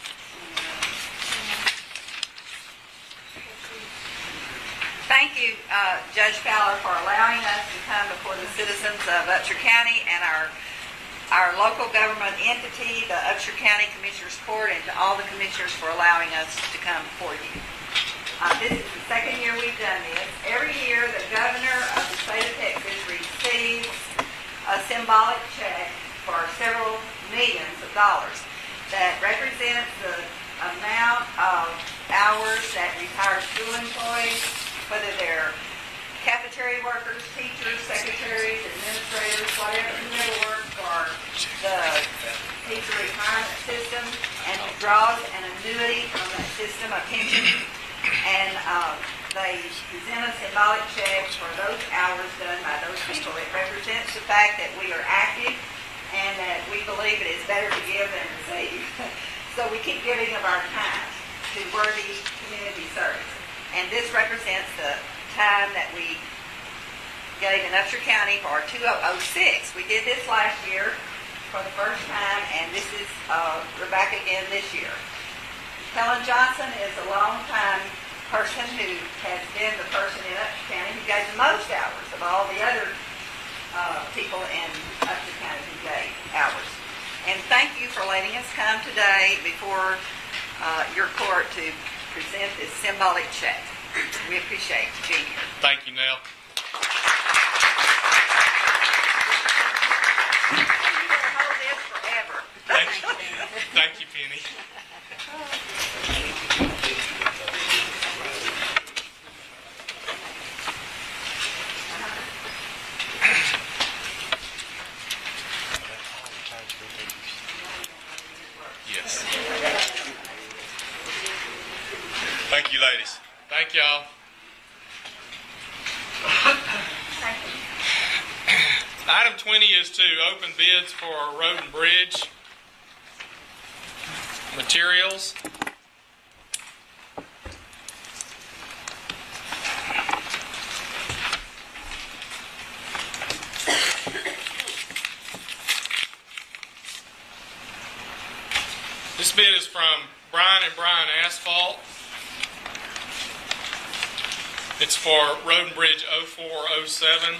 Thank you, uh, Judge Fowler, for allowing us to come before the citizens of Upshur County and our our local government entity, the Upshur County Commissioners Court, and to all the commissioners for allowing us to come before you. Uh, this is the second year we've done this. Every year, the governor of the state of Texas receives a symbolic check for several millions of dollars that represents the amount of hours that retire school employees, whether they're cafeteria workers, teachers, secretaries, administrators, whatever, whoever works for the teacher retirement system and draws an annuity from that system, a pension, and uh, they present a symbolic check for those hours done by those people. It represents the fact that we are active and that we believe it is better to give than to receive. So we keep giving of our time to worthy community service. And this represents the time that we gave in Upshur County for two thousand six. We did this last year for the first time, and this is, uh, we're back again this year. Helen Johnson is a long-time person who has been the person in Upshur County who gave the most hours of all the other uh, people in Upshur County who gave hours. And thank you for letting us come today before uh, your court to present this symbolic check. We appreciate you being here. Thank you, Nell. You will hold this forever. Thank you, Thank you, Penny. Yes. Thank you, ladies. Thank y'all. Item twenty is to open bids for road and bridge materials. This bid is from Brian and Brian Asphalt. It's for Road and Bridge oh four oh seven.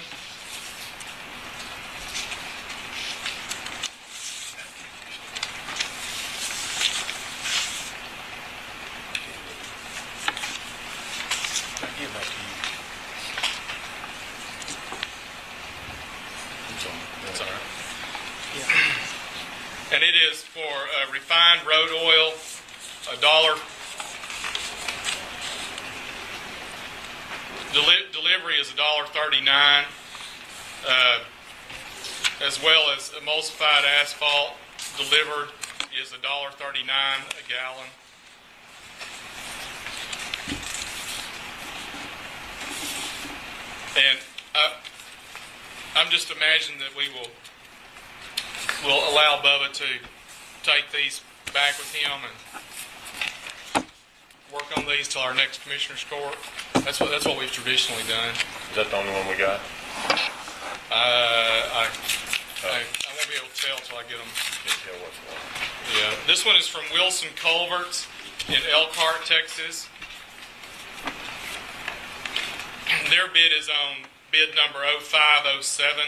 That's all right. And it is for uh, refined road oil, a dollar. Deli- delivery is a dollar thirty-nine, uh, as well as emulsified asphalt delivered is a dollar thirty-nine a gallon. And uh, I'm just imagining that we will will allow Bubba to take these back with him and work on these till our next commissioner's court. That's what that's what we've traditionally done. Is that the only one we got? Uh, I, I I won't be able to tell till I get them. Can't tell what's what. Yeah, this one is from Wilson Culverts in Elkhart, Texas. Their bid is on bid number oh five oh seven.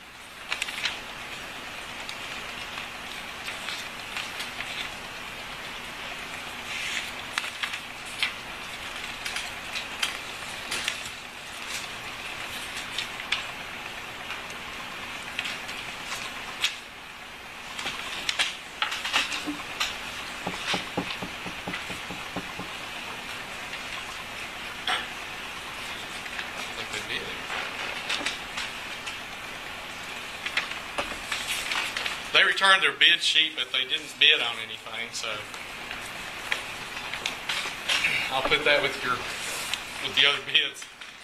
They returned their bid sheet, but they didn't bid on anything, so I'll put that with your with the other bids.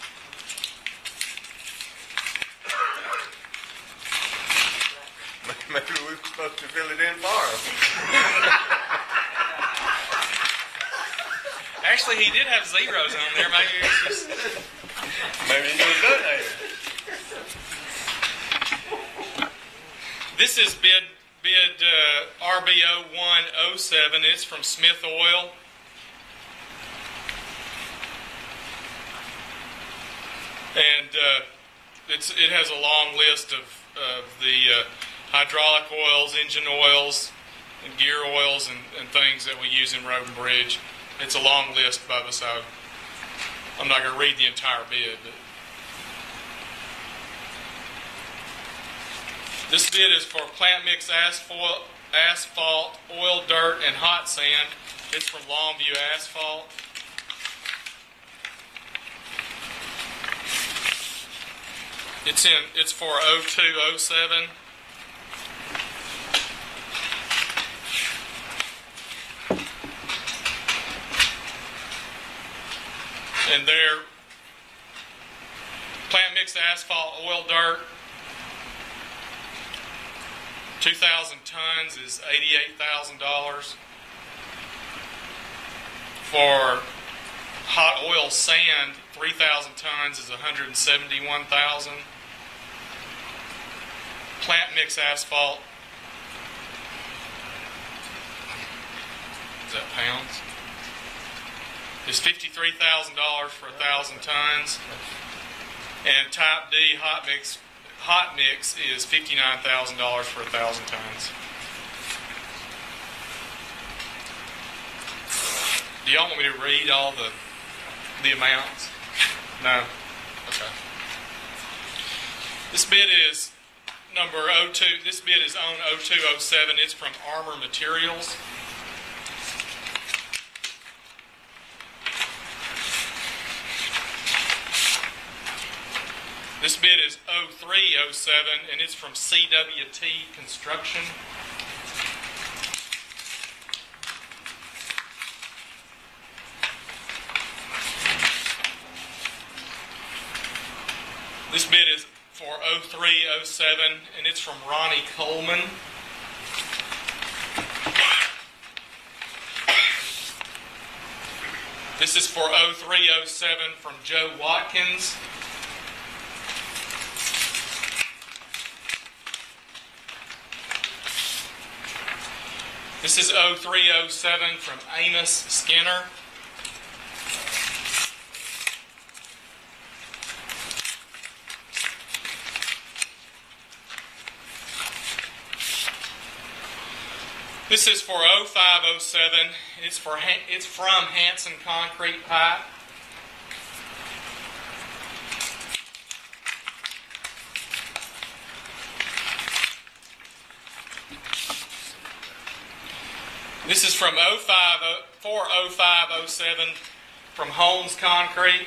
Maybe we were supposed to fill it in for him. Actually, he did have zeros on there. Maybe it's just Maybe he was done there. This is bid bid uh, R B O one oh seven. It's from Smith Oil. And uh, it's, it has a long list of, of the uh, hydraulic oils, engine oils, and gear oils, and, and things that we use in road and bridge. It's a long list, Bubba, so I'm not going to read the entire bid. But this bid is for plant mix asphalt, asphalt, oil, dirt, and hot sand. It's from Longview Asphalt. It's in, it's for oh two oh seven. And their plant mix asphalt, oil, dirt, two thousand tons is eighty-eight thousand dollars. For hot oil sand, three thousand tons is one hundred seventy-one thousand dollars. Plant mix asphalt, is that pounds? Is fifty-three thousand dollars for one thousand tons. And type D hot mix hot mix is fifty-nine thousand dollars for one thousand tons. Do y'all want me to read all the the amounts? No? Okay. This bid is number oh two. This bid is on oh two oh seven. It's from Armor Materials. This bid is oh three oh seven, and it's from C W T Construction. This bid is for oh three oh seven, and it's from Ronnie Coleman. This is for oh three oh seven from Joe Watkins. This is oh three oh seven from Amos Skinner. This is for oh five oh seven. It's for it's from Hanson Concrete Pipe. This is from oh five for oh five oh seven from Holmes Concrete.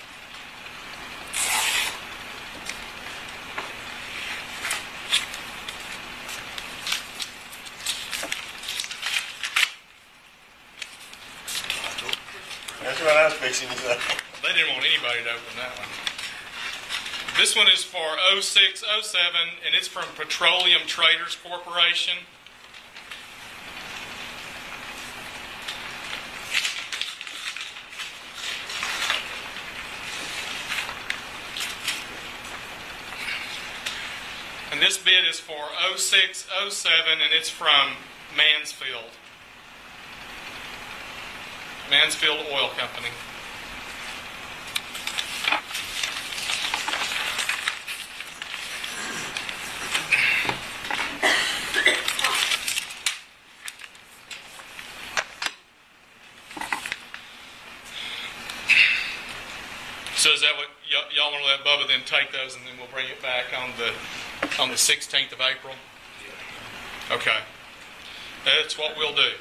That's what I was fixing to say. They didn't want anybody to open that one. This one is for oh six oh seven, and it's from Petroleum Traders Corporation. And this bid is for oh six oh seven, and it's from Mansfield. Mansfield Oil Company. So is that what y'all, y'all want to let Bubba then take those, and then we'll bring it back on the on the sixteenth of April? Okay. That's what we'll do.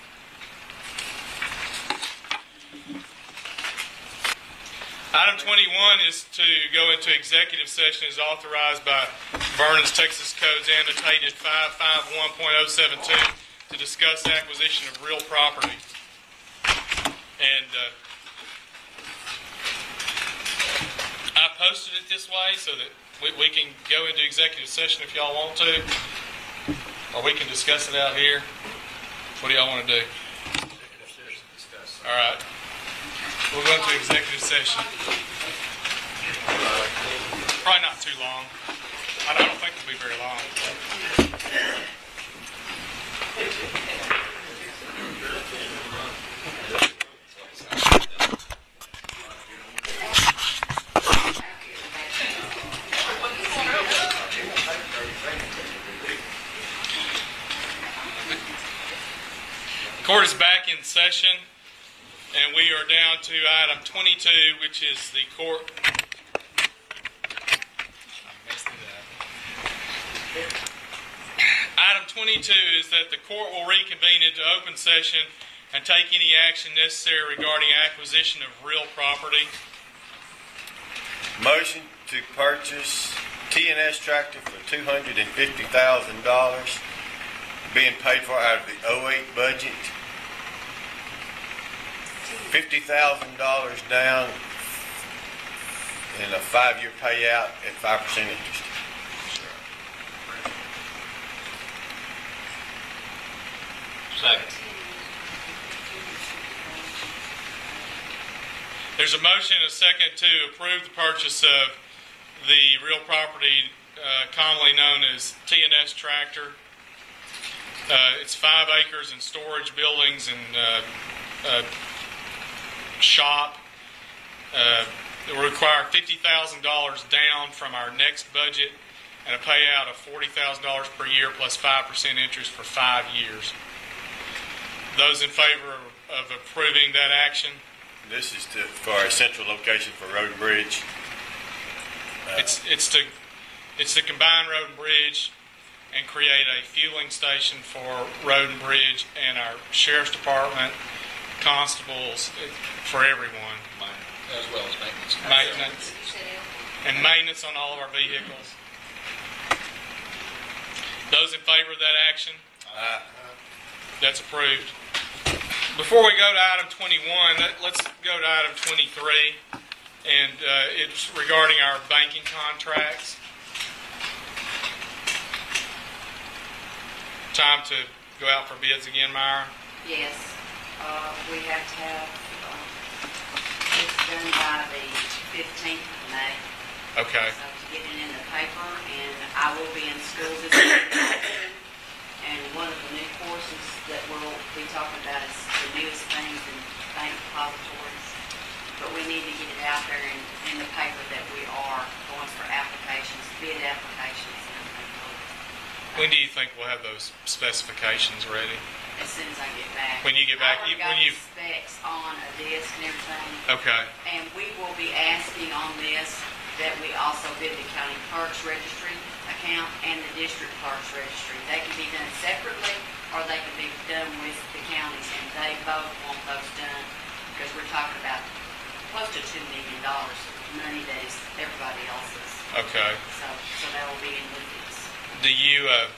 Item twenty-one is to go into executive session as authorized by Vernon's Texas Codes annotated five fifty-one point oh seven two to discuss acquisition of real property. And uh, I posted it this way so that we, we can go into executive session if y'all want to, or we can discuss it out here. What do y'all want to do? Executive session discuss. All right. We'll go into executive session. Probably not too long. I don't think it'll be very long. Court is back in session. And we are down to item twenty-two, which is the court. Item twenty-two is that the court will reconvene into open session and take any action necessary regarding acquisition of real property. Motion to purchase T and S tractor for two hundred and fifty thousand dollars, being paid for out of the oh eight budget. Fifty thousand dollars down and a five-year payout at five percent interest. Second. There's a motion and a second to approve the purchase of the real property uh, commonly known as T and S tractor. Uh, it's five acres and storage buildings and uh, uh, shop. Uh, it will require fifty thousand dollars down from our next budget and a payout of forty thousand dollars per year plus five percent interest for five years. Those in favor of approving that action? This is to, for a central location for road and bridge. Uh, It's it's to it's to combine road and bridge and create a fueling station for road and bridge and our sheriff's department, constables, it- for everyone. As well as maintenance. Maintenance and maintenance on all of our vehicles. Those in favor of that action? uh, That's approved. Before we go to item twenty-one, let- let's go to item twenty-three, and uh, it's regarding our banking contracts. Time to go out for bids again, Myra? Yes, uh, we have to have, uh, it's done by the fifteenth of May. Okay. So to get it in the paper, and I will be in school this week. And one of the new courses that we'll be talking about is the newest things in bank depositories. But we need to get it out there in, in the paper that we are going for applications, bid applications and everything. When do you think we'll have those specifications ready? As soon as I get back. When you get back, I you- already got when you- the specs on a disc and everything. Okay. And we will be asking on this that we also bid the county clerk's registry account and the district clerk's registry. They can be done separately, or they can be done with the counties, and they both want those done, because we're talking about close to two million dollars of money that is everybody else's. Okay. So, so that will be in with this. Do you, uh,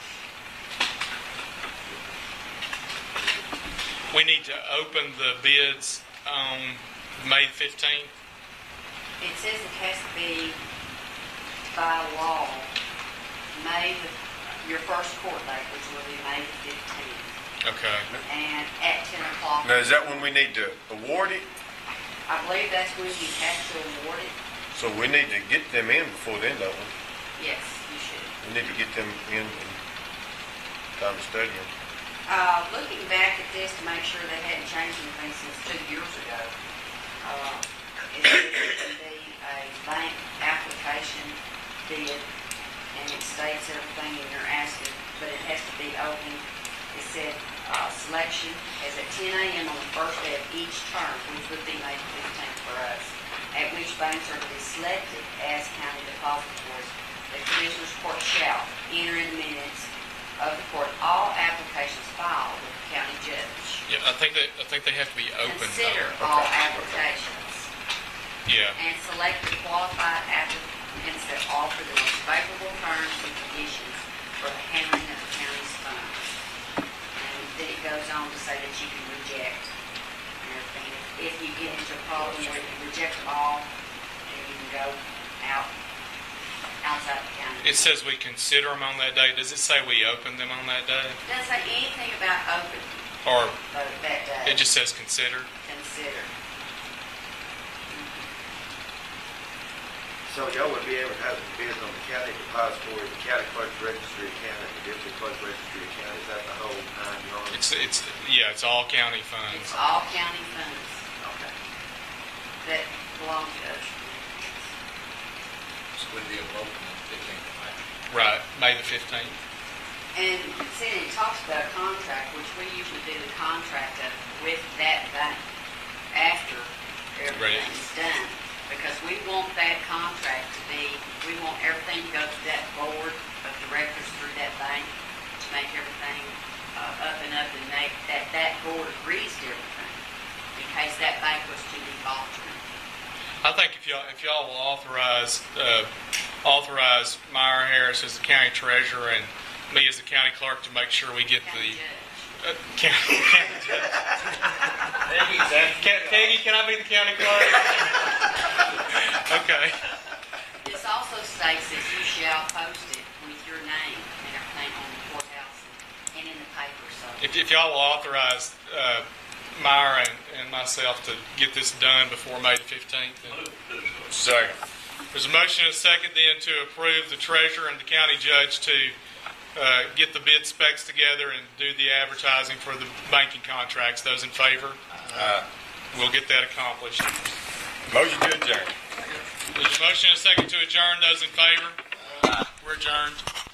we need to open the bids on May fifteenth? It says it has to be by law, May, the- your first court date, which will be May the fifteenth, Okay. and at ten o'clock. now, is that when we need to award it? I believe that's when you have to award it. So we need to get them in before then, don't we? Yes, you should. We need to get them in and time to study them. Uh, looking back at this to make sure they hadn't changed anything since two years ago, uh, it should be a bank application bid, and it states everything and you're asking, but it has to be open. It said, uh, selection is at ten a.m. on the first day of each term, which would be May fifteenth for us, at which banks are to be selected as county depositories. The Commissioners Court shall enter in the minutes of the court all applications filed with the county judge. Yeah, I think that, I think they have to be open. Consider though. all applications Yeah. and select the qualified applicants that offer the most favorable terms and conditions for the handling of the county's funds. And then it goes on to say that you can reject and everything. If you get into a problem where you reject them all, then you can go out, outside the county. It says we consider them on that day. Does it say we open them on that day? Doesn't say anything about open, Or but that day. it just says consider? Consider. So y'all would be able to have the bids on the county depository, the county clerk's registry account, and the district clerk's registry account. Is that the whole nine yards? It's, it's, yeah, it's all county funds. It's all county funds Okay. that belong to us. So we'd be able to open it fifteenth of May. Right, May the fifteenth. And see, it talks about a contract, which we usually do the contract of, with that bank after everything's done. Because we want that contract to be, we want everything to go to that board of directors through that bank to make everything uh, up and up and make, that that board agrees to everything in case that bank was to be altered. I think if y'all, if y'all will authorize, uh, authorize Myra Harris as the county treasurer and me as the county clerk to make sure we get County the, judge. uh, county, county judge. Can, Peggy, can I be the county clerk? Okay. This also states that you shall post it with your name and everything on the courthouse and in the paper, so. If, if y'all will authorize, uh, Myra and, and myself to get this done before May the fifteenth. Second. There's a motion and a second then to approve the treasurer and the county judge to uh, get the bid specs together and do the advertising for the banking contracts. Those in favor? Aye. We'll get that accomplished. Motion to adjourn. There's a motion and a second to adjourn. Those in favor? We're adjourned.